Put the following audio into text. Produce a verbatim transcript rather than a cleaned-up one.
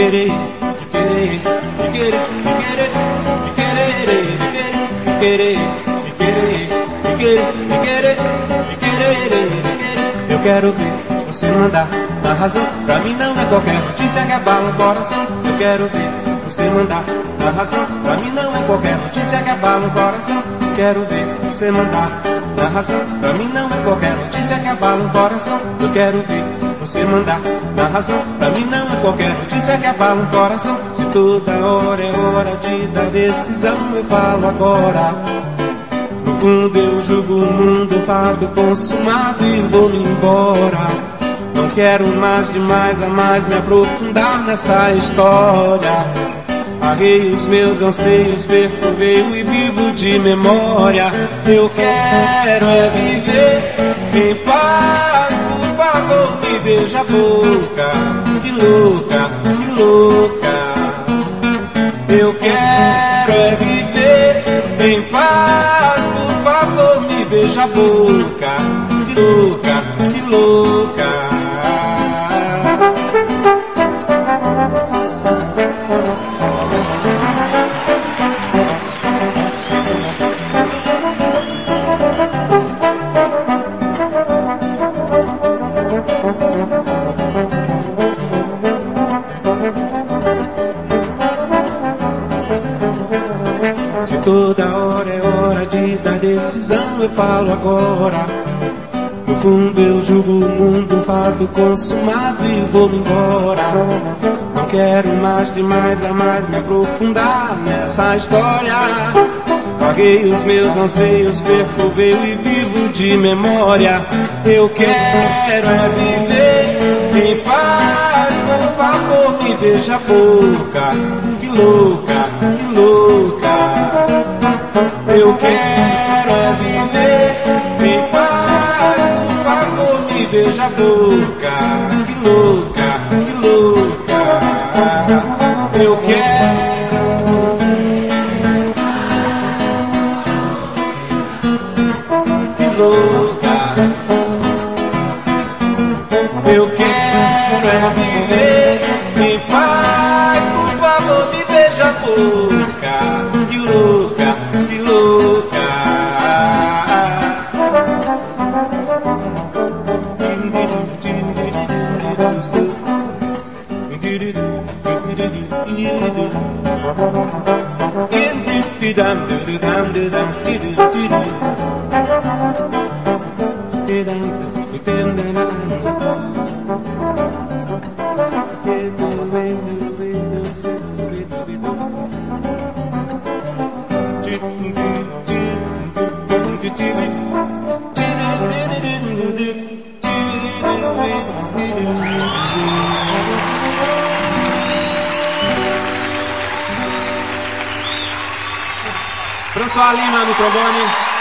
querer, de querer, de querer, de querer, de querer, de querer, de querer, de querer, de querer, de querer, de querer. Eu quero ver você mandar na razão. Pra mim não é qualquer notícia que abala o coração. Eu quero ver você mandar na razão. Pra mim não é qualquer notícia que abala o coração. Eu quero ver você mandar na razão. Pra mim não é qualquer notícia que abala o coração. Eu quero ver você mandar na razão. Pra mim não é qualquer notícia que abala o coração. Se toda hora é hora de dar decisão, eu falo agora. No fundo eu julgo o mundo, fato consumado e vou-me embora. Não quero mais demais a mais me aprofundar nessa história. Arrei os meus anseios, perco o veio e vivo de memória. Eu quero é viver em paz, por favor me beija a boca. Que louca, que louca. Eu quero é viver em paz, por favor me beija a boca. Que louca, que louca. Se toda hora é hora de dar decisão, eu falo agora. No fundo eu julgo o mundo, um fato consumado e vou-me embora. Não quero mais demais a mais me aprofundar nessa história. Paguei os meus anseios, perco o veio e vivo de memória. Eu quero é viver em paz, por favor me beija a boca. Que louca, que louca. Eu quero é viver em paz, por favor me beija a boca. Que louca, que louca. Eu quero. Que louca. Eu quero é viver em paz, por favor me beija a boca. Que louca, que louca. François Lima no trombone.